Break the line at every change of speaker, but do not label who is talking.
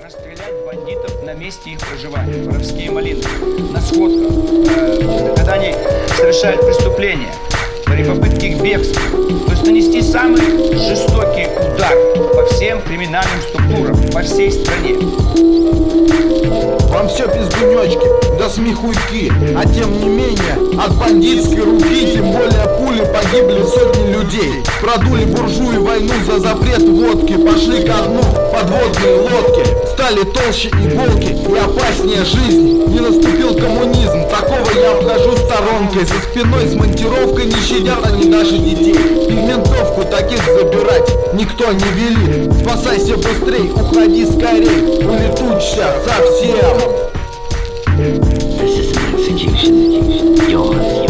расстрелять бандитов на месте их проживания, воровские малины, на сходках, когда они совершают преступления, при попытке к бегству. То есть нанести самый жестокий удар по всем криминальным структурам, по всей стране.
Вам все пиздунечки, да смехуйки. А тем не менее, от бандитской руки, тем более пули, погибли сотни людей. Продули буржуи войну за запрет водки, пошли ко дну подводные лодки. Стали толще иголки и опаснее жизни. Не наступил коммунизм, такого я обхожу сторонкой. За спиной с монтировкой не щадят они даже детей. Пигментовку таких забирать никто не велит. Спасайся быстрей, уходи скорей, улетучься совсем.
This is an execution. Yours.